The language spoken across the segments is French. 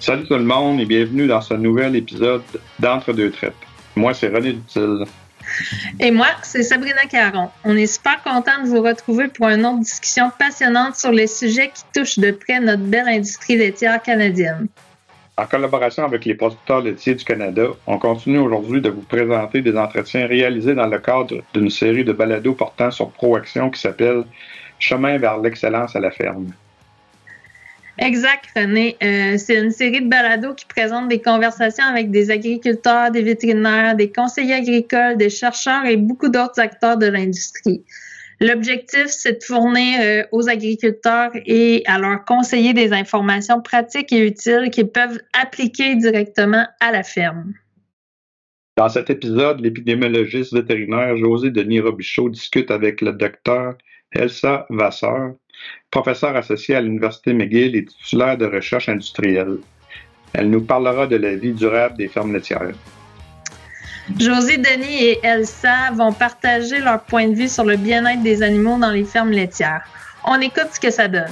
Salut tout le monde et bienvenue dans ce nouvel épisode d'Entre deux traites. Moi, c'est René Dutil. Et moi, c'est Sabrina Caron. On est super contents de vous retrouver pour une autre discussion passionnante sur les sujets qui touchent de près notre belle industrie laitière canadienne. En collaboration avec les producteurs laitiers du Canada, on continue aujourd'hui de vous présenter des entretiens réalisés dans le cadre d'une série de balados portant sur ProAction qui s'appelle « Chemin vers l'excellence à la ferme ». Exact, René. C'est une série de balados qui présente des conversations avec des agriculteurs, des vétérinaires, des conseillers agricoles, des chercheurs et beaucoup d'autres acteurs de l'industrie. L'objectif, c'est de fournir aux agriculteurs et à leurs conseillers des informations pratiques et utiles qu'ils peuvent appliquer directement à la ferme. Dans cet épisode, l'épidémiologiste vétérinaire José Denis Robichaud discute avec le docteur Elsa Vasseur, professeure associée à l'Université McGill et titulaire de recherche industrielle. Elle nous parlera de la vie durable des fermes laitières. José Denis et Elsa vont partager leur point de vue sur le bien-être des animaux dans les fermes laitières. On écoute ce que ça donne.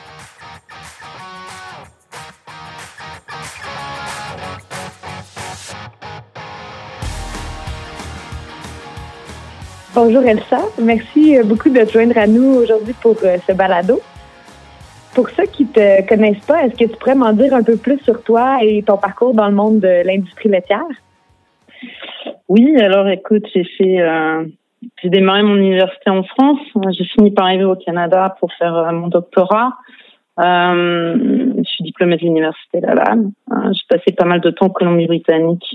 Bonjour Elsa, merci beaucoup de te joindre à nous aujourd'hui pour ce balado. Pour ceux qui ne te connaissent pas, est-ce que tu pourrais m'en dire un peu plus sur toi et ton parcours dans le monde de l'industrie laitière? Oui, alors écoute, j'ai démarré mon université en France. J'ai fini par arriver au Canada pour faire mon doctorat. Je suis diplômée de l'université Laval. J'ai passé pas mal de temps en Colombie-Britannique,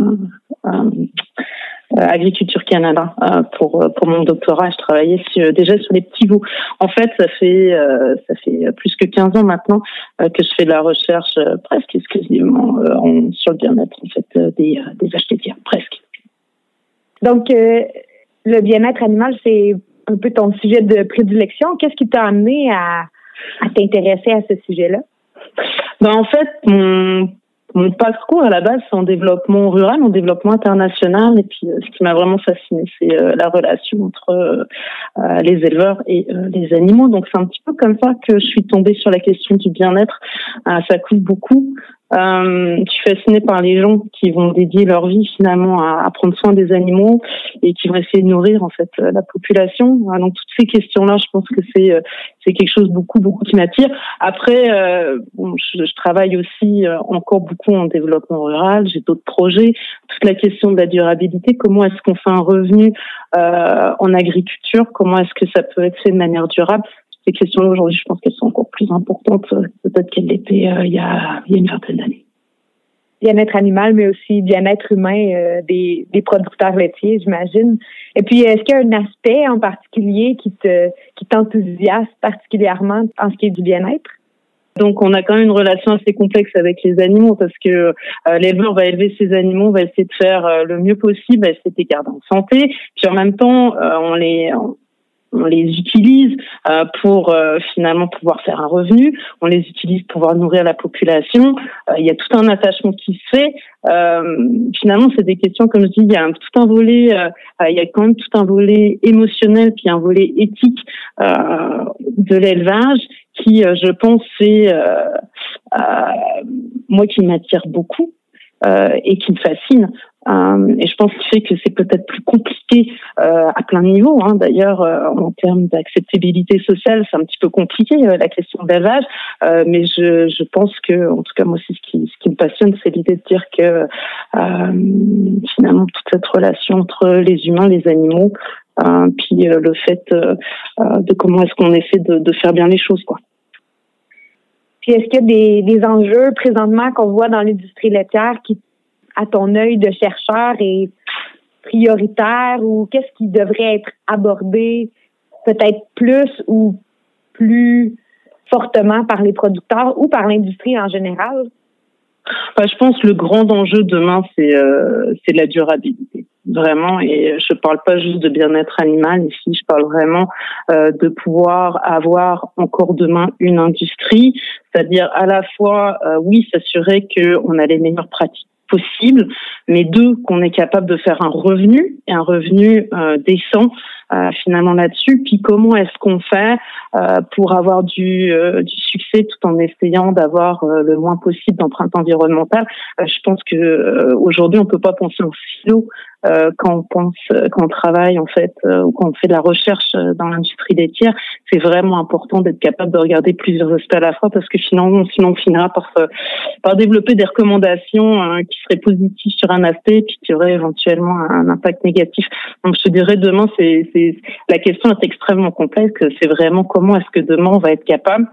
Agriculture Canada, pour mon doctorat. Je travaillais déjà sur les petits veaux. En fait, ça fait plus que 15 ans maintenant que je fais de la recherche presque exclusivement sur le bien-être en fait des vaches laitières, presque. Donc, le bien-être animal, c'est un peu ton sujet de prédilection. Qu'est-ce qui t'a amené à t'intéresser à ce sujet-là? En fait, mon parcours à la base, c'est en développement rural, en développement international. Et puis, ce qui m'a vraiment fasciné, c'est la relation entre les éleveurs et les animaux. Donc, c'est un petit peu comme ça que je suis tombée sur la question du bien-être. Ça coule beaucoup. Je suis fascinée par les gens qui vont dédier leur vie finalement à prendre soin des animaux et qui vont essayer de nourrir en fait la population. Donc toutes ces questions-là, je pense que c'est quelque chose beaucoup qui m'attire. Après, je travaille aussi encore beaucoup en développement rural. J'ai d'autres projets. Toute la question de la durabilité. Comment est-ce qu'on fait un revenu en agriculture? Comment est-ce que ça peut être fait de manière durable? Ces questions-là, aujourd'hui, je pense qu'elles sont encore plus importantes peut-être qu'elles l'étaient il y a une vingtaine d'années. Bien-être animal, mais aussi bien-être humain des producteurs laitiers, j'imagine. Et puis, est-ce qu'il y a un aspect en particulier qui t'enthousiasme particulièrement en ce qui est du bien-être? Donc, on a quand même une relation assez complexe avec les animaux parce que l'éleveur va élever ses animaux, va essayer de faire le mieux possible, va essayer de les garder en santé. Puis en même temps, on les utilise pour finalement pouvoir faire un revenu. On les utilise pour pouvoir nourrir la population. Il y a tout un attachement qui se fait. Finalement, c'est des questions, comme je dis, il y a tout un volet, il y a quand même tout un volet émotionnel puis un volet éthique de l'élevage qui, je pense, c'est moi qui m'attire beaucoup et qui me fascine. Et je pense qu'il fait que c'est peut-être plus compliqué à plein de niveaux. D'ailleurs, en termes d'acceptabilité sociale, c'est un petit peu compliqué la question de l'élevage. Mais je pense que, en tout cas, moi, c'est ce qui me passionne, c'est l'idée de dire que finalement toute cette relation entre les humains, les animaux, puis le fait de comment est-ce qu'on essaie de faire bien les choses, quoi. Puis est-ce qu'il y a des enjeux présentement qu'on voit dans l'industrie laitière qui, à ton œil de chercheur, est prioritaire ou qu'est-ce qui devrait être abordé peut-être plus ou plus fortement par les producteurs ou par l'industrie en général? Je pense que le grand enjeu demain, c'est la durabilité. Vraiment, et je parle pas juste de bien-être animal ici, je parle vraiment de pouvoir avoir encore demain une industrie, c'est-à-dire à la fois, oui, s'assurer qu'on a les meilleures pratiques possibles, mais deux, qu'on est capable de faire un revenu, et un revenu décent finalement là-dessus. Puis comment est-ce qu'on fait pour avoir du succès tout en essayant d'avoir le moins possible d'empreinte environnementale. Je pense que aujourd'hui on peut pas penser en silo quand on travaille en fait ou quand on fait de la recherche dans l'industrie laitière. C'est vraiment important d'être capable de regarder plusieurs aspects à la fois parce que sinon on finira par développer des recommandations qui seraient positives sur un aspect puis qui auraient éventuellement un impact négatif. Donc je te dirais demain la question est extrêmement complexe. C'est vraiment comment est-ce que demain on va être capable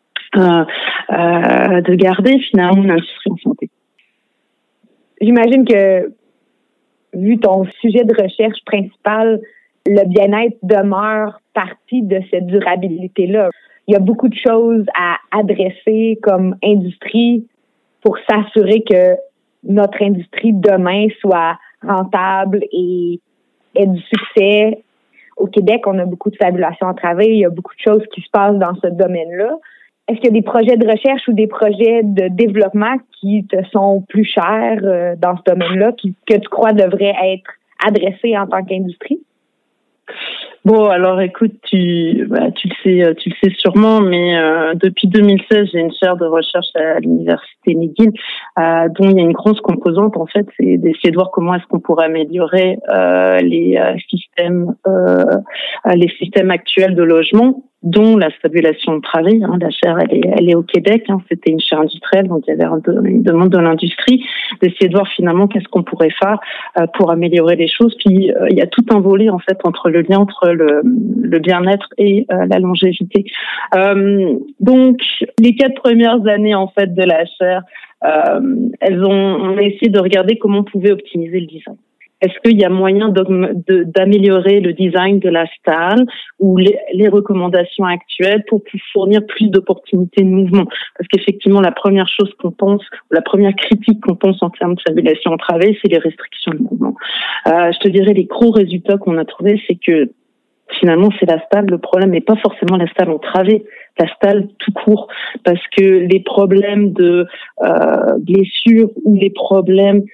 de garder finalement l'industrie en santé. J'imagine que vu ton sujet de recherche principal, le bien-être demeure partie de cette durabilité-là. Il y a beaucoup de choses à adresser comme industrie pour s'assurer que notre industrie demain soit rentable et ait du succès. Au Québec, on a beaucoup de fabulation à travailler. Il y a beaucoup de choses qui se passent dans ce domaine-là. Est-ce qu'il y a des projets de recherche ou des projets de développement qui te sont plus chers dans ce domaine-là, que tu crois devraient être adressés en tant qu'industrie? Bon, alors écoute, tu le sais sûrement, mais depuis 2016, j'ai une chaire de recherche à l'université McGill, dont il y a une grosse composante en fait, c'est d'essayer de voir comment est-ce qu'on pourrait améliorer les systèmes actuels de logement, dont la stabilisation de travail. La chaire, elle est au Québec. C'était une chaire industrielle, donc il y avait une demande de l'industrie d'essayer de voir finalement qu'est-ce qu'on pourrait faire pour améliorer les choses. Puis il y a tout un volet en fait entre le lien entre le bien-être et la longévité. Donc les 4 premières années en fait de la chaire, on a essayé de regarder comment on pouvait optimiser le design. Est-ce qu'il y a moyen d'améliorer le design de la stalle ou les recommandations actuelles pour fournir plus d'opportunités de mouvement? Parce qu'effectivement, la première chose qu'on pense, la première critique qu'on pense en termes de stabilisation au travail, c'est les restrictions de mouvement. Je te dirais, les gros résultats qu'on a trouvés, c'est que finalement, c'est la stalle. Le problème n'est pas forcément la stalle en travée, la stalle tout court, parce que les problèmes de blessures ou les problèmes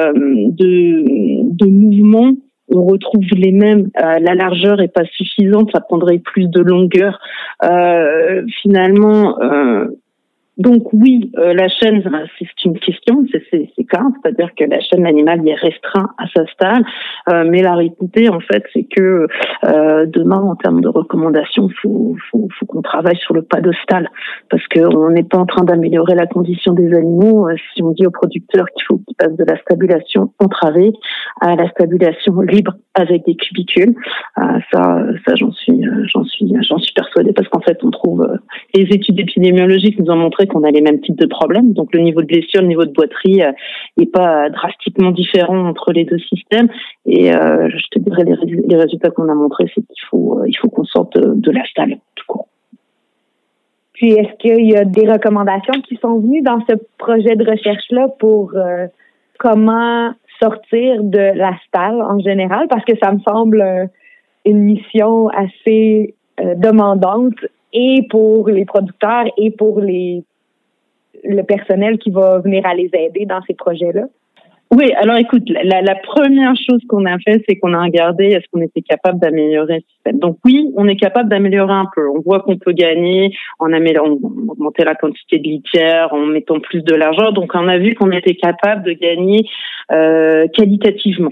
de mouvement, on retrouve les mêmes. La largeur est pas suffisante, ça prendrait plus de longueur. Finalement. Donc oui, la chaîne, c'est une question, c'est clair, c'est-à-dire que la chaîne animale est restreinte à sa stalle, mais la réalité en fait, c'est que demain, en termes de recommandations, faut qu'on travaille sur le pas de stalle, parce que on n'est pas en train d'améliorer la condition des animaux si on dit aux producteurs qu'il faut qu'ils passent de la stabulation entravée à la stabulation libre avec des cubicules. Ça, j'en suis persuadée, parce qu'en fait, on trouve les études épidémiologiques nous ont montré qu'on a les mêmes types de problèmes. Donc, le niveau de blessure, le niveau de boiterie n'est pas drastiquement différent entre les deux systèmes. Et je te dirais, les résultats qu'on a montrés, c'est qu'il faut qu'on sorte de la stalle, tout court. Puis, est-ce qu'il y a des recommandations qui sont venues dans ce projet de recherche-là pour comment sortir de la stalle en général? Parce que ça me semble une mission assez demandante, et pour les producteurs et pour le personnel qui va venir à les aider dans ces projets-là? Oui, alors écoute, la première chose qu'on a fait, c'est qu'on a regardé est-ce qu'on était capable d'améliorer le système. Donc oui, on est capable d'améliorer un peu. On voit qu'on peut gagner en augmenter la quantité de litière, en mettant plus de largeur. Donc on a vu qu'on était capable de gagner qualitativement.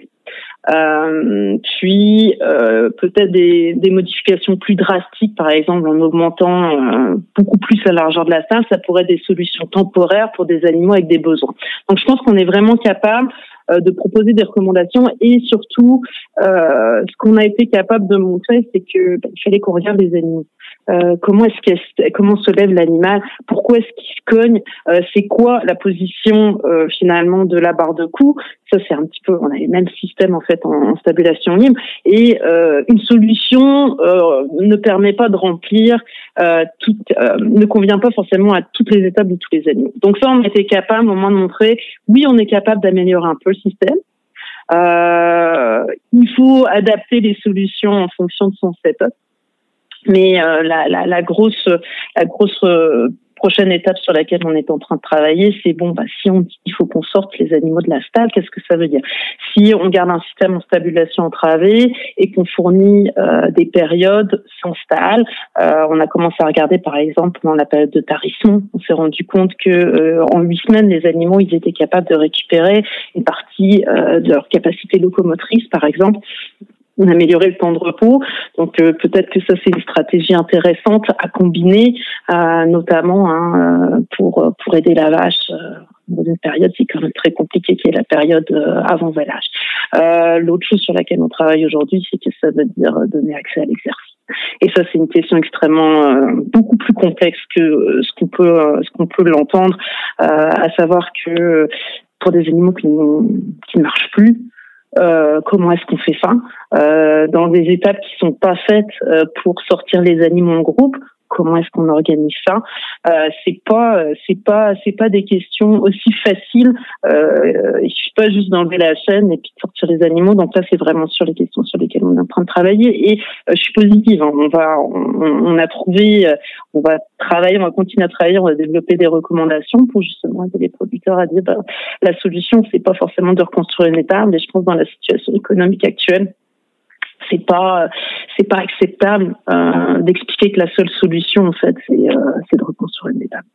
Puis peut-être des modifications plus drastiques, par exemple en augmentant beaucoup plus la largeur de la stalle, ça pourrait être des solutions temporaires pour des animaux avec des besoins. Donc je pense qu'on est vraiment capable de proposer des recommandations, et surtout ce qu'on a été capable de montrer, c'est que il fallait qu'on regarde les animaux. Comment se lève l'animal, pourquoi est-ce qu'il se cogne, c'est quoi la position finalement de la barre de cou. Ça, c'est un petit peu, on a les mêmes systèmes en fait en stabulation libre, et une solution ne permet pas de remplir ne convient pas forcément à toutes les étapes de tous les animaux. Donc ça, on était capable au moins de montrer, oui, on est capable d'améliorer un peu le système. Il faut adapter les solutions en fonction de son setup. Mais la grosse prochaine étape sur laquelle on est en train de travailler, c'est si on dit qu'il faut qu'on sorte les animaux de la stable, qu'est-ce que ça veut dire? Si on garde un système en stabulation entravée et qu'on fournit des périodes sans stall, on a commencé à regarder par exemple dans la période de tarisson, on s'est rendu compte que en 8 semaines, les animaux ils étaient capables de récupérer une partie de leur capacité locomotrice, par exemple. On a amélioré le temps de repos, donc peut-être que ça c'est une stratégie intéressante à combiner, notamment pour aider la vache dans une période c'est quand même très compliquée qui est la période avant vêlage. L'autre chose sur laquelle on travaille aujourd'hui, c'est que ça veut dire donner accès à l'exercice. Et ça c'est une question extrêmement beaucoup plus complexe que ce qu'on peut l'entendre, à savoir que pour des animaux qui ne marchent plus. Comment est-ce qu'on fait ça dans des étapes qui sont pas faites pour sortir les animaux en groupe? Comment est-ce qu'on organise ça? C'est pas des questions aussi faciles. Il suffit pas juste d'enlever la chaîne et puis de sortir les animaux. Donc là, c'est vraiment sur les questions sur lesquelles on est en train de travailler. Et je suis positive. On va travailler, on va continuer à travailler, on va développer des recommandations pour justement aider les producteurs à dire la solution, c'est pas forcément de reconstruire une étable, mais je pense dans la situation économique actuelle. C'est pas acceptable d'expliquer que la seule solution en fait c'est de reconstruire une étable.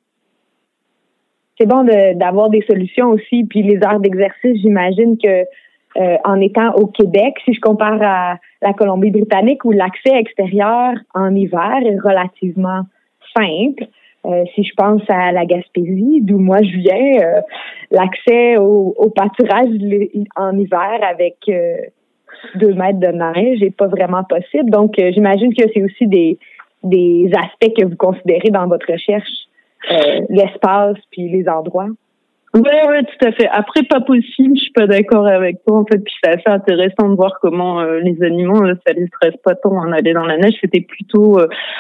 C'est bon d'avoir des solutions aussi, puis les heures d'exercice, j'imagine que en étant au Québec, si je compare à la Colombie-Britannique où l'accès extérieur en hiver est relativement simple. Si je pense à la Gaspésie, d'où moi je viens, l'accès au pâturage en hiver avec 2 mètres de neige n'est pas vraiment possible. Donc, j'imagine que c'est aussi des aspects que vous considérez dans votre recherche, l'espace puis les endroits. Ouais, tout à fait. Après, pas possible, je suis pas d'accord avec toi, en fait, puis c'est assez intéressant de voir comment les animaux, ça les stresse pas tant en aller dans la neige, c'était plutôt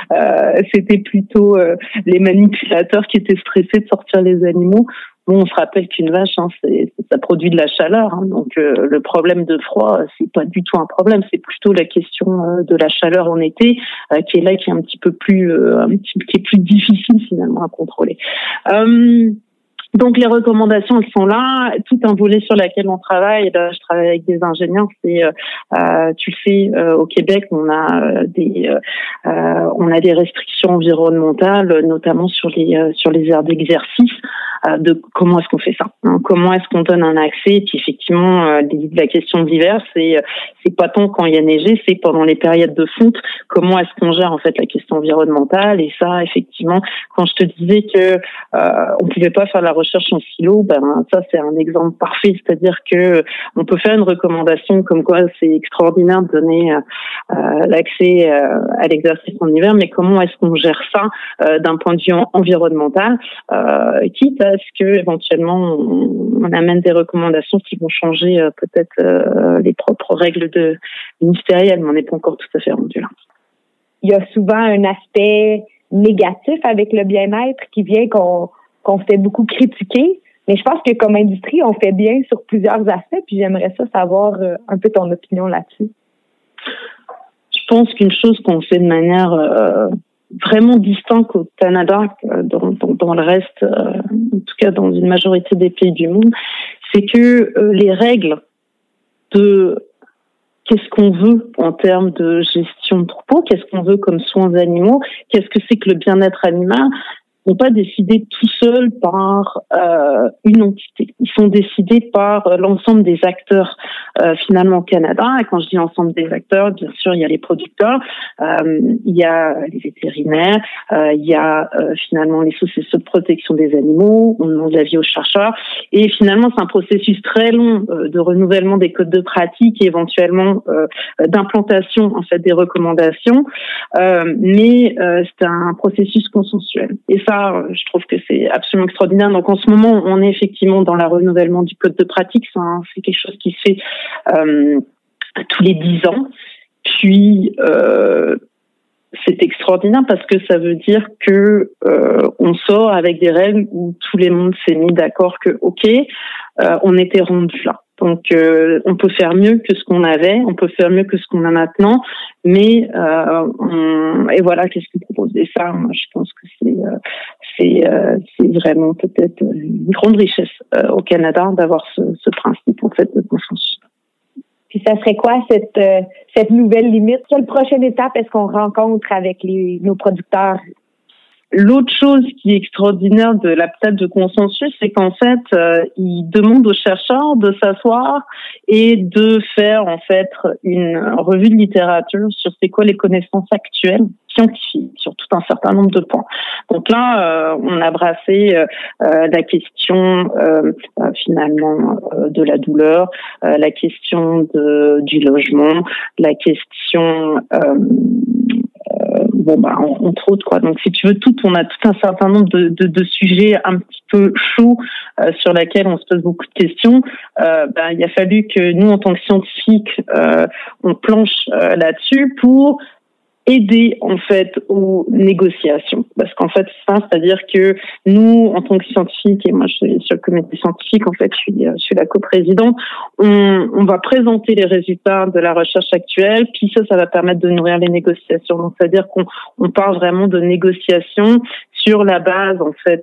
les manipulateurs qui étaient stressés de sortir les animaux. Bon, on se rappelle qu'une vache, ça produit de la chaleur, donc le problème de froid, c'est pas du tout un problème, c'est plutôt la question de la chaleur en été, qui est là, qui est un petit peu plus, qui est plus difficile finalement à contrôler. Donc les recommandations elles sont là, tout un volet sur lequel on travaille. Là, je travaille avec des ingénieurs. C'est, tu le sais, au Québec, on a des restrictions environnementales, notamment sur les aires d'exercice. De comment est-ce qu'on fait ça, comment est-ce qu'on donne un accès. Et puis effectivement, la question de l'hiver, c'est pas tant quand il y a neigé, c'est pendant les périodes de fonte. Comment est-ce qu'on gère en fait la question environnementale. Et ça, effectivement, quand je te disais que on pouvait pas faire la recherche en silo, ça c'est un exemple parfait, c'est-à-dire que on peut faire une recommandation comme quoi c'est extraordinaire de donner l'accès à l'exercice en hiver, mais comment est-ce qu'on gère ça d'un point de vue environnemental, quitte à ce que éventuellement on amène des recommandations qui vont changer peut-être les propres règles ministérielles, mais on n'est pas encore tout à fait rendu là. Il y a souvent un aspect négatif avec le bien-être qui vient qu'on fait beaucoup critiquer, mais je pense que comme industrie, on fait bien sur plusieurs aspects, puis j'aimerais savoir un peu ton opinion là-dessus. Je pense qu'une chose qu'on fait de manière vraiment distincte au Canada, dans le reste, en tout cas dans une majorité des pays du monde, c'est que les règles de qu'est-ce qu'on veut en termes de gestion de troupeau, qu'est-ce qu'on veut comme soins animaux, qu'est-ce que c'est que le bien-être animal, ne sont pas décidés tout seuls par une entité. Ils sont décidés par l'ensemble des acteurs finalement au Canada. Et quand je dis ensemble des acteurs, bien sûr, il y a les producteurs, il y a les vétérinaires, il y a finalement les sociétés de protection des animaux, on demande l'avis aux chercheurs. Et finalement, c'est un processus très long de renouvellement des codes de pratique et éventuellement d'implantation en fait des recommandations. Mais c'est un processus consensuel. Et ça, je trouve que c'est absolument extraordinaire. Donc en ce moment, on est effectivement dans le renouvellement du code de pratique. C'est quelque chose qui se fait tous les 10 ans. Puis c'est extraordinaire parce que ça veut dire que on sort avec des règles où tout le monde s'est mis d'accord que on était rendu là. Donc on peut faire mieux que ce qu'on avait, on peut faire mieux que ce qu'on a maintenant, mais et voilà, qu'est-ce qu'on propose. Et ça, moi, je pense que c'est vraiment peut-être une grande richesse au Canada d'avoir ce principe en fait de consensus. Puis ça serait quoi cette nouvelle limite? Quelle prochaine étape est-ce qu'on rencontre avec nos producteurs? L'autre chose qui est extraordinaire de la table de consensus, c'est qu'en fait, il demande aux chercheurs de s'asseoir et de faire en fait une revue de littérature sur c'est quoi les connaissances actuelles scientifiques sur tout un certain nombre de points. Donc là, on a brassé la question finalement de la douleur, la question du logement, la question entre autres, quoi. Donc, si tu veux, on a tout un certain nombre de sujets un petit peu chauds sur lesquels on se pose beaucoup de questions. Il a fallu que nous, en tant que scientifiques, on planche là-dessus pour aider en fait aux négociations, parce qu'en fait c'est-à-dire que nous en tant que scientifiques, et moi je suis sur le comité scientifique, en fait je suis la coprésidente, on va présenter les résultats de la recherche actuelle, puis ça va permettre de nourrir les négociations. Donc c'est-à-dire qu'on parle vraiment de négociations sur la base en fait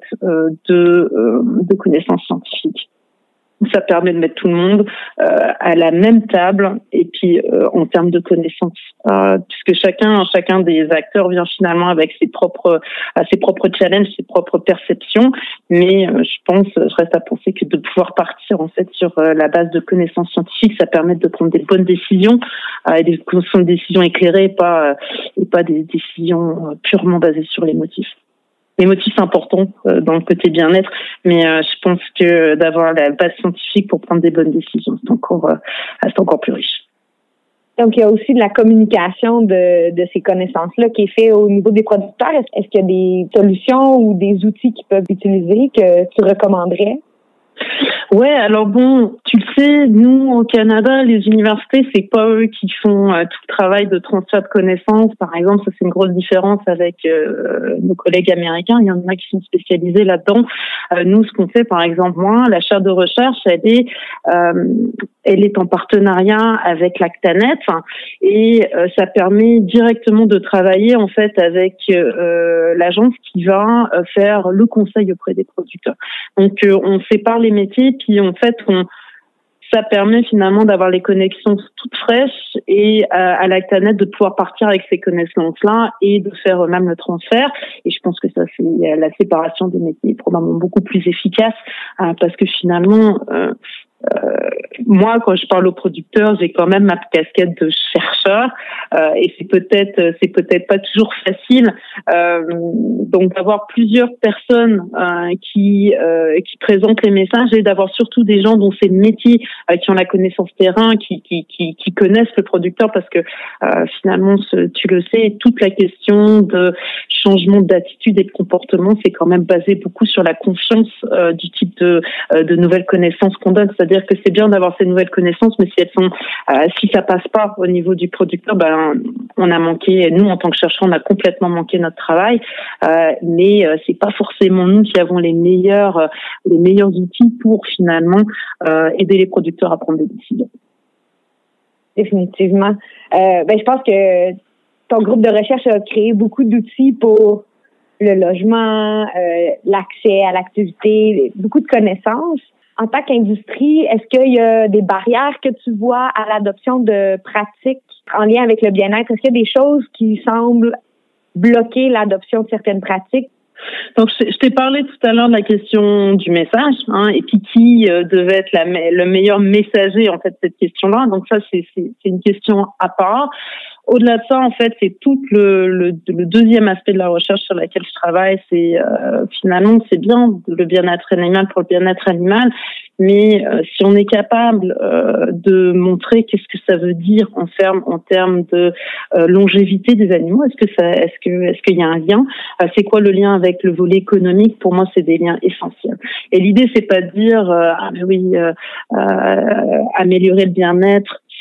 de connaissances scientifiques. Ça permet de mettre tout le monde à la même table, et puis en termes de connaissances, puisque chacun des acteurs vient finalement avec ses propres challenges, ses propres perceptions. Mais je reste à penser que de pouvoir partir en fait sur la base de connaissances scientifiques, ça permet de prendre des bonnes décisions, et des décisions éclairées, et pas des décisions purement basées sur les motifs. Les motifs importants dans le côté bien-être, mais je pense que d'avoir la base scientifique pour prendre des bonnes décisions, c'est encore plus riche. Donc, il y a aussi de la communication de ces connaissances-là qui est fait au niveau des producteurs. Est-ce qu'il y a des solutions ou des outils qu'ils peuvent utiliser que tu recommanderais? Ouais, alors bon, tu le sais, nous au Canada, les universités, c'est pas eux qui font tout le travail de transfert de connaissances. Par exemple, ça c'est une grosse différence avec nos collègues américains. Il y en a qui sont spécialisés là-dedans. Nous, ce qu'on fait, par exemple, moi, la chaire de recherche, elle est en partenariat avec l'Actanet, et ça permet directement de travailler en fait avec l'agence qui va faire le conseil auprès des producteurs. Donc on sépare les métiers, puis en fait ça permet finalement d'avoir les connexions toutes fraîches, et à l'Actanet de pouvoir partir avec ces connaissances-là et de faire eux-mêmes le transfert. Et je pense que ça fait la séparation des métiers probablement beaucoup plus efficace, parce que finalement moi, quand je parle aux producteurs, j'ai quand même ma casquette de chercheur, et c'est peut-être pas toujours facile. Donc d'avoir plusieurs personnes qui présentent les messages, et d'avoir surtout des gens dont c'est le métier, qui ont la connaissance terrain, qui connaissent le producteur, parce que finalement, tu le sais, toute la question de changement d'attitude et de comportement, c'est quand même basé beaucoup sur la confiance du type de nouvelles connaissances qu'on donne. C'est-à-dire que c'est bien d'avoir ces nouvelles connaissances, mais si ça passe pas au niveau du producteur, on a manqué. Nous, en tant que chercheurs, on a complètement manqué notre travail. Mais c'est pas forcément nous qui avons les meilleurs outils pour finalement aider les producteurs à prendre des décisions. Définitivement. Je pense que ton groupe de recherche a créé beaucoup d'outils pour le logement, l'accès à l'activité, beaucoup de connaissances. En tant qu'industrie, est-ce qu'il y a des barrières que tu vois à l'adoption de pratiques en lien avec le bien-être? Est-ce qu'il y a des choses qui semblent bloquer l'adoption de certaines pratiques? Donc, je t'ai parlé tout à l'heure de la question du message, et puis qui devait être le meilleur messager en fait de cette question-là. Donc ça, c'est une question à part. Au-delà de ça, en fait, c'est tout le deuxième aspect de la recherche sur laquelle je travaille. C'est finalement, c'est bien le bien-être animal pour le bien-être animal, mais si on est capable de montrer qu'est-ce que ça veut dire en termes de longévité des animaux, est-ce qu'il y a un lien? C'est quoi le lien avec le volet économique? Pour moi, c'est des liens essentiels. Et l'idée, c'est pas de dire améliorer le bien-être,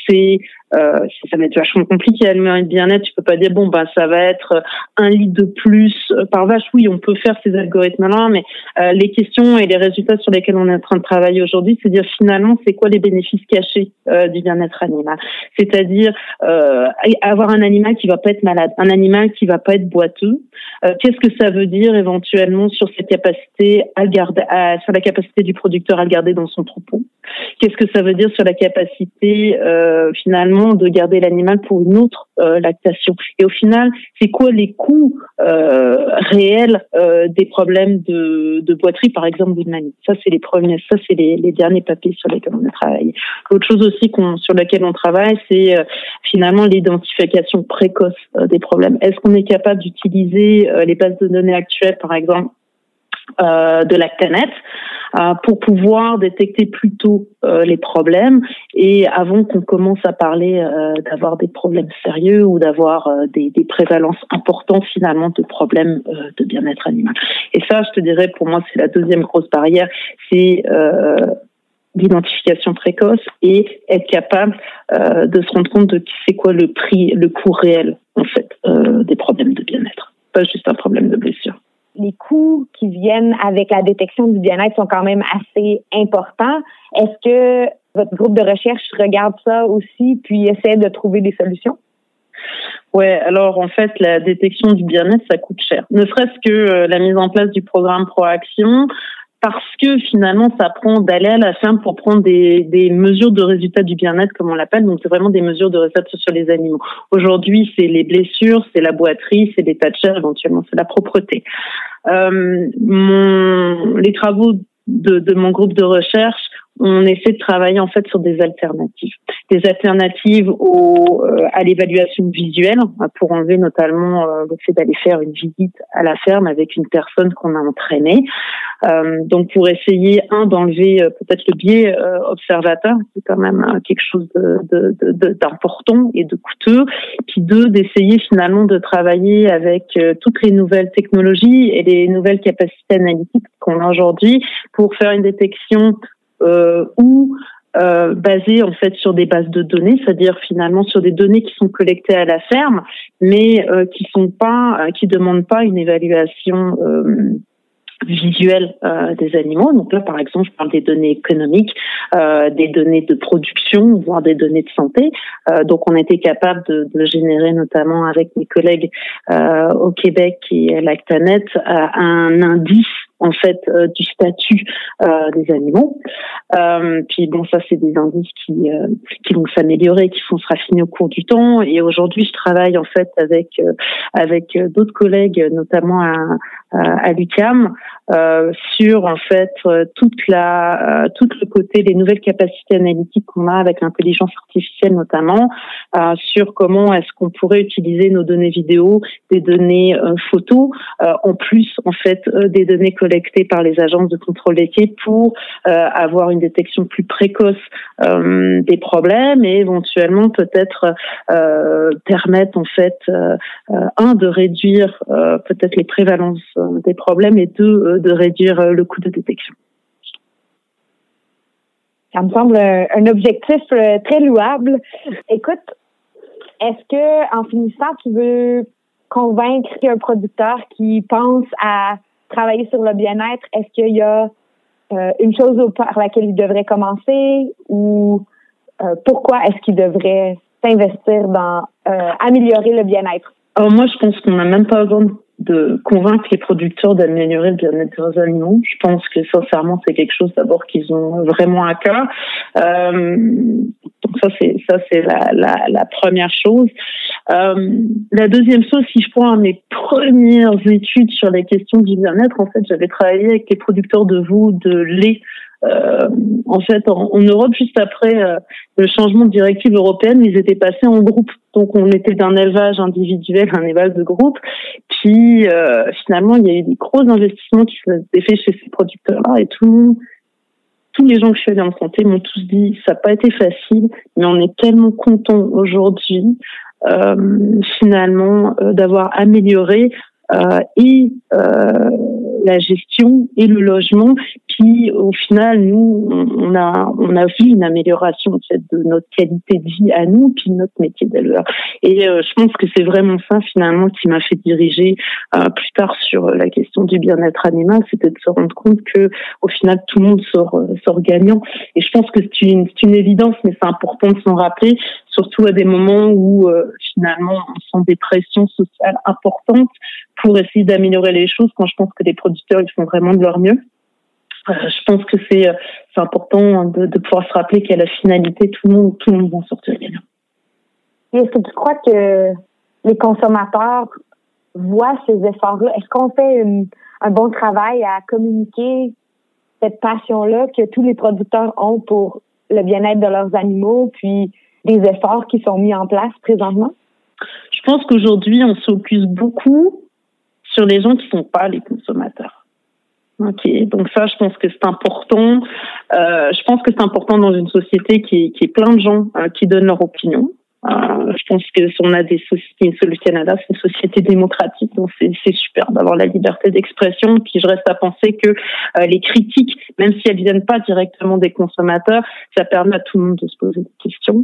ça va être vachement compliqué à allumer de bien-être. Tu peux pas dire ça va être 1 litre de plus par vache. Oui, on peut faire ces algorithmes-là, mais les questions et les résultats sur lesquels on est en train de travailler aujourd'hui, c'est dire finalement c'est quoi les bénéfices cachés du bien-être animal. C'est-à-dire avoir un animal qui va pas être malade, un animal qui va pas être boiteux. Qu'est-ce que ça veut dire éventuellement sur cette capacité sur la capacité du producteur à le garder dans son troupeau? Qu'est-ce que ça veut dire sur la capacité finalement de garder l'animal pour une autre lactation? Et au final, c'est quoi les coûts réels des problèmes de boiterie, par exemple, d'une mamie? Ça, c'est les derniers papiers sur lesquels on a travaillé. L'autre chose aussi sur laquelle on travaille, c'est finalement l'identification précoce des problèmes. Est-ce qu'on est capable d'utiliser les bases de données actuelles, par exemple, de Lactanet, pour pouvoir détecter plus tôt les problèmes et avant qu'on commence à parler d'avoir des problèmes sérieux ou d'avoir des prévalences importantes finalement de problèmes de bien-être animal. Et ça, je te dirais, pour moi, c'est la deuxième grosse barrière, c'est l'identification précoce et être capable de se rendre compte de c'est quoi le coût réel en fait des problèmes de bien-être, pas juste un problème de blessure. Les coûts qui viennent avec la détection du bien-être sont quand même assez importants. Est-ce que votre groupe de recherche regarde ça aussi puis essaie de trouver des solutions? Ouais, alors en fait, la détection du bien-être, ça coûte cher. Ne serait-ce que la mise en place du programme Proaction, parce que finalement, ça prend d'aller à la ferme pour prendre des mesures de résultats du bien-être, comme on l'appelle. Donc, c'est vraiment des mesures de résultats sur les animaux. Aujourd'hui, c'est les blessures, c'est la boiterie, c'est l'état de chair, éventuellement, c'est la propreté. Les travaux de mon groupe de recherche, on essaie de travailler en fait sur des alternatives à l'évaluation visuelle pour enlever notamment le fait d'aller faire une visite à la ferme avec une personne qu'on a entraînée. Donc pour essayer d'enlever peut-être le biais observateur, c'est quand même quelque chose d'important et de coûteux, puis d'essayer finalement de travailler avec toutes les nouvelles technologies et les nouvelles capacités analytiques qu'on a aujourd'hui pour faire une détection basée en fait sur des bases de données, c'est-à-dire finalement sur des données qui sont collectées à la ferme, mais qui demandent pas une évaluation visuelle des animaux. Donc là, par exemple, je parle des données économiques, des données de production, voire des données de santé. Donc, on était capable de générer, notamment avec mes collègues au Québec et à Lactanet, un indice en fait du statut des animaux. Puis bon, ça c'est des indices qui vont s'améliorer, qui vont se raffiner au cours du temps. Et aujourd'hui, je travaille en fait avec d'autres collègues, notamment à l'UQAM, sur en fait tout le côté des nouvelles capacités analytiques qu'on a avec l'intelligence artificielle notamment, sur comment est-ce qu'on pourrait utiliser nos données vidéo, des données photos, en plus en fait des données collectées par les agences de contrôle des quais pour avoir une détection plus précoce des problèmes et éventuellement peut-être permettre en fait de réduire peut-être les prévalences des problèmes et de réduire le coût de détection. Ça me semble un objectif très louable. Écoute, est-ce que en finissant, tu veux convaincre un producteur qui pense à travailler sur le bien-être? Est-ce qu'il y a une chose par laquelle il devrait commencer ou pourquoi est-ce qu'il devrait s'investir dans améliorer le bien-être? Alors moi, je pense qu'on n'a même pas besoin de convaincre les producteurs d'améliorer le bien-être des animaux. Je pense que sincèrement, c'est quelque chose d'abord qu'ils ont vraiment à cœur. Donc ça c'est la première chose. La deuxième chose, si je prends mes premières études sur les questions du bien-être, en fait, j'avais travaillé avec les producteurs de veau de lait. En fait, en Europe, juste après le changement de directive européenne, ils étaient passés en groupe. Donc, on était d'un élevage individuel à un élevage de groupe. Puis, finalement, il y a eu des gros investissements qui se sont faits chez ces producteurs-là. Et tous les gens que je suis allée en santé m'ont tous dit, ça n'a pas été facile, mais on est tellement contents aujourd'hui, finalement, d'avoir amélioré la gestion et le logement. Puis au final, nous, on a vu une amélioration en fait de notre qualité de vie à nous, puis de notre métier d'éleveur. Et je pense que c'est vraiment ça finalement qui m'a fait diriger plus tard sur la question du bien-être animal, c'était de se rendre compte que au final tout le monde sort gagnant. Et je pense que c'est une évidence, mais c'est important de s'en rappeler, surtout à des moments où finalement on sent des pressions sociales importantes pour essayer d'améliorer les choses. Quand je pense que les producteurs ils font vraiment de leur mieux. Je pense que c'est important de pouvoir se rappeler qu'à la finalité, tout le monde va sortir gagnant. Et est-ce que tu crois que les consommateurs voient ces efforts-là? Est-ce qu'on fait un bon travail à communiquer cette passion-là que tous les producteurs ont pour le bien-être de leurs animaux, puis des efforts qui sont mis en place présentement? Je pense qu'aujourd'hui, on se focus beaucoup sur les gens qui ne sont pas les consommateurs. Ok, donc ça, je pense que c'est important. Je pense que c'est important dans une société qui est plein de gens qui donnent leur opinion. Je pense que si on a des sociétés, le Canada, c'est une société démocratique, donc c'est super d'avoir la liberté d'expression. Puis je reste à penser que les critiques, même si elles viennent pas directement des consommateurs, ça permet à tout le monde de se poser des questions.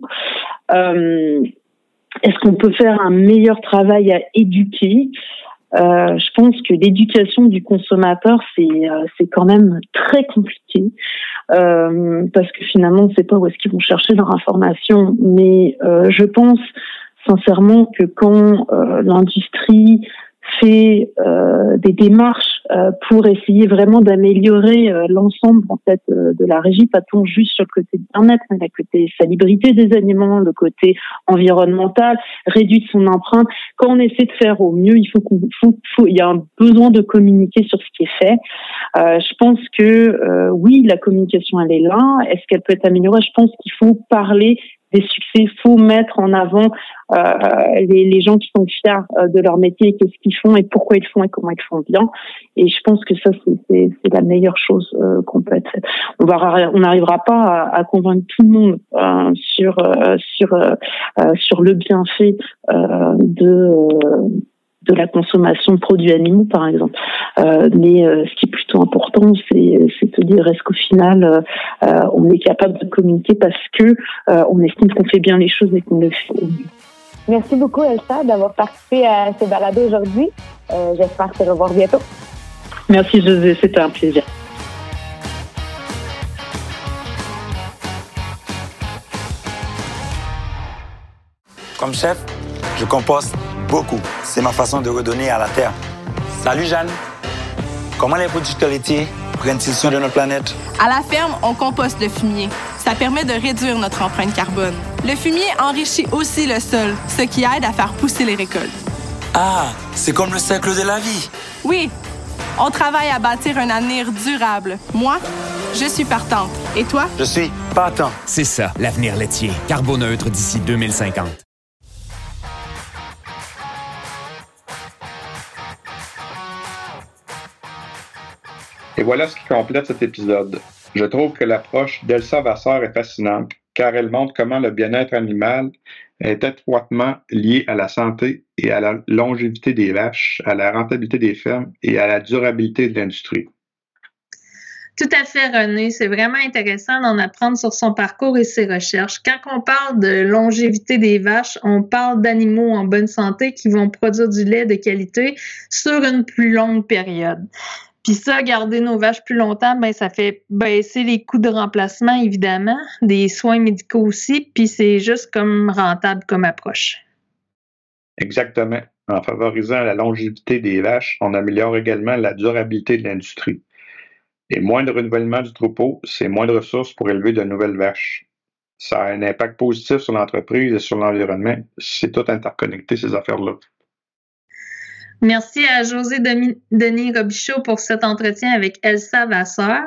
Est-ce qu'on peut faire un meilleur travail à éduquer? Je pense que l'éducation du consommateur, c'est quand même très compliqué parce que finalement, on ne sait pas où est-ce qu'ils vont chercher leur information. Mais je pense sincèrement que quand l'industrie fait des démarches pour essayer vraiment d'améliorer l'ensemble en fait de la régie, pas tant juste sur le côté bien-être, mais le côté salubrité des aliments, le côté environnemental, réduire son empreinte. Quand on essaie de faire au mieux, il y a un besoin de communiquer sur ce qui est fait. Je pense que oui, la communication elle est là. Est-ce qu'elle peut être améliorée? Je pense qu'il faut parler des succès, il faut mettre en avant les gens qui sont fiers de leur métier, qu'est-ce qu'ils font et pourquoi ils le font et comment ils le font bien. Et je pense que ça, c'est la meilleure chose qu'on peut être faite. On n'arrivera pas à convaincre tout le monde sur le bienfait de la consommation de produits animaux, par exemple. Mais ce qui est plutôt important, c'est de dire est-ce qu'au final, on est capable de communiquer parce que on estime qu'on fait bien les choses et qu'on le fait au mieux. Merci beaucoup, Elsa, d'avoir participé à ce balado aujourd'hui. J'espère te revoir bientôt. Merci, José. C'était un plaisir. Comme chef, je composte beaucoup. C'est ma façon de redonner à la terre. Salut Jeanne. Comment les producteurs laitiers prennent-ils soin de notre planète? À la ferme, on composte le fumier. Ça permet de réduire notre empreinte carbone. Le fumier enrichit aussi le sol, ce qui aide à faire pousser les récoltes. Ah, c'est comme le cercle de la vie. Oui, on travaille à bâtir un avenir durable. Moi, je suis partante. Et toi? Je suis partant. C'est ça, l'avenir laitier. Carboneutre d'ici 2050. Et voilà ce qui complète cet épisode. Je trouve que l'approche d'Elsa Vasseur est fascinante, car elle montre comment le bien-être animal est étroitement lié à la santé et à la longévité des vaches, à la rentabilité des fermes et à la durabilité de l'industrie. Tout à fait, René. C'est vraiment intéressant d'en apprendre sur son parcours et ses recherches. Quand on parle de longévité des vaches, on parle d'animaux en bonne santé qui vont produire du lait de qualité sur une plus longue période. Puis ça, garder nos vaches plus longtemps, ben ça fait baisser les coûts de remplacement, évidemment, des soins médicaux aussi, puis c'est juste comme rentable comme approche. Exactement. En favorisant la longévité des vaches, on améliore également la durabilité de l'industrie. Et moins de renouvellement du troupeau, c'est moins de ressources pour élever de nouvelles vaches. Ça a un impact positif sur l'entreprise et sur l'environnement. C'est tout interconnecté, ces affaires-là. Merci à José Denis Robichaud pour cet entretien avec Elsa Vasseur.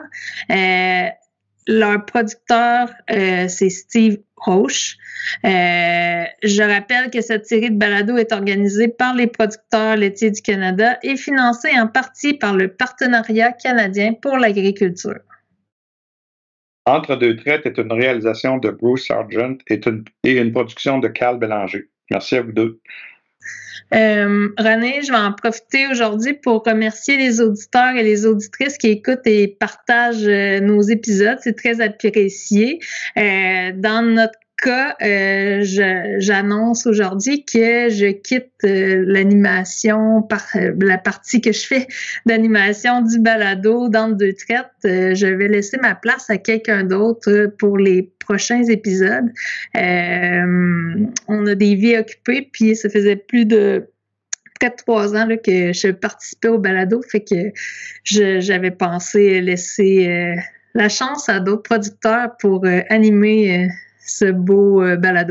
Leur producteur, c'est Steve Roche. Je rappelle que cette série de balados est organisée par les producteurs laitiers du Canada et financée en partie par le Partenariat canadien pour l'agriculture. Entre deux traites est une réalisation de Bruce Sargent et une production de Carl Bélanger. Merci à vous deux. René, je vais en profiter aujourd'hui pour remercier les auditeurs et les auditrices qui écoutent et partagent nos épisodes. C'est très apprécié. Dans notre cas, j'annonce aujourd'hui que je quitte l'animation, la partie que je fais d'animation du balado dans deux traites. Je vais laisser ma place à quelqu'un d'autre pour les prochains épisodes. On a des vies occupées, puis ça faisait plus de près de 3 ans là, que je participais au balado, fait que j'avais pensé laisser la chance à d'autres producteurs pour animer ce beau balado.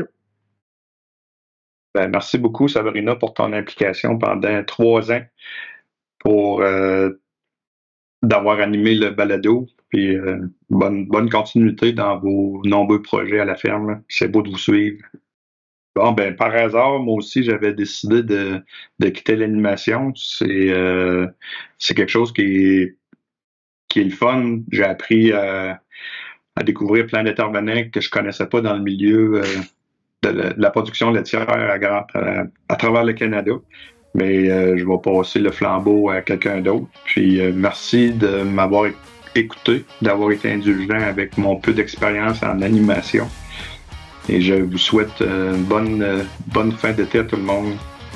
Ben, merci beaucoup, Sabrina, pour ton implication pendant 3 ans pour d'avoir animé le balado. Puis bonne continuité dans vos nombreux projets à la ferme. Là. C'est beau de vous suivre. Bon, ben par hasard, moi aussi, j'avais décidé de quitter l'animation. C'est quelque chose qui est le fun. J'ai appris à découvrir plein d'intervenants que je connaissais pas dans le milieu de la production laitière à travers le Canada. Mais je vais passer le flambeau à quelqu'un d'autre. Puis merci de m'avoir écouté, d'avoir été indulgent avec mon peu d'expérience en animation. Et je vous souhaite une bonne fin d'été à tout le monde.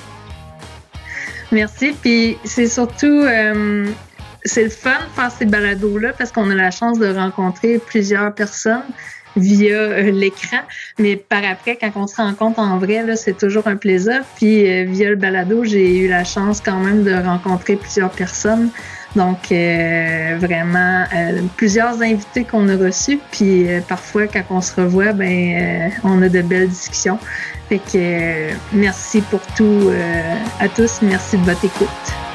Merci. Puis c'est surtout... c'est le fun de faire ces balados-là parce qu'on a la chance de rencontrer plusieurs personnes via l'écran, mais par après, quand on se rencontre en vrai, là, c'est toujours un plaisir. Puis via le balado, j'ai eu la chance quand même de rencontrer plusieurs personnes. Donc, vraiment, plusieurs invités qu'on a reçus. Puis parfois, quand on se revoit, on a de belles discussions. Fait que merci pour tout à tous. Merci de votre écoute.